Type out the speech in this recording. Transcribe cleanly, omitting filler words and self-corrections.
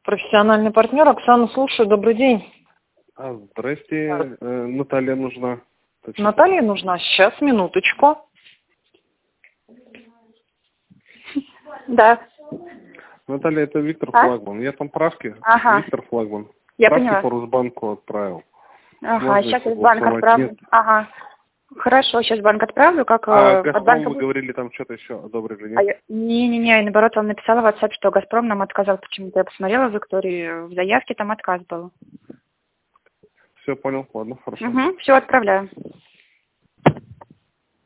Профессиональный партнер. Оксана, слушаю. Добрый день. Здрасте. Наталья нужна. Наталья нужна. Сейчас, минуточку. Да. Наталья, это Виктор Флагман. Я там правки. Ага. Виктор Флагман. Я правки поняла. по Росбанку отправил. Ага, Можно сейчас согласовать? банк отправлю. Нет. Ага. Хорошо, сейчас банк отправлю. Как А от «Газпром» банка... вы говорили, там что-то еще одобрили, нет? Не-не-не, наоборот, вам написала в WhatsApp, что «Газпром» нам отказал почему-то. Я посмотрела в Виктории, в заявке там отказ был. Все, понял. Ладно, хорошо. Угу, все, отправляю.